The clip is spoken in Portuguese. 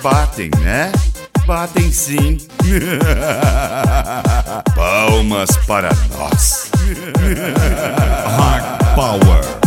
batem, né? Batem sim. Palmas para nós. Rock Power.